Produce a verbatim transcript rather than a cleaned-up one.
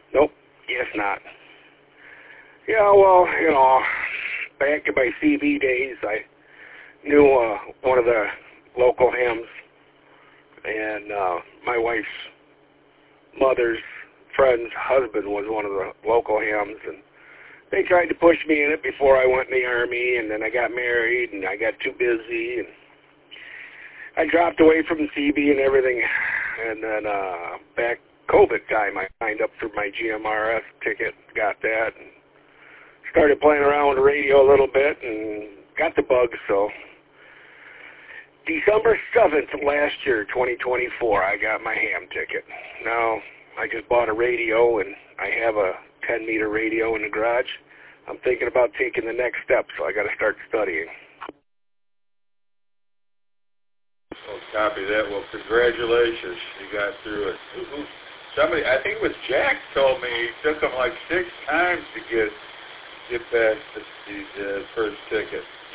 Nope, guess not. Yeah, well, you know, back in my C B days, I knew uh, one of the local hams, and uh, my wife's mother's friend's husband was one of the local hams, and they tried to push me in it before I went in the Army, and then I got married, and I got too busy, and I dropped away from the C B and everything, and then uh, back COVID time, I signed up for my G M R S ticket, got that, and started playing around with the radio a little bit, and got the bug, so December seventh last year, twenty twenty-four, I got my ham ticket. Now, I just bought a radio, and I have a ten-meter radio in the garage. I'm thinking about taking the next step, so I got to start studying. Well, copy that. Well, congratulations. You got through it. Somebody, I think it was Jack, told me it took him like six times to get get past these uh, first tickets.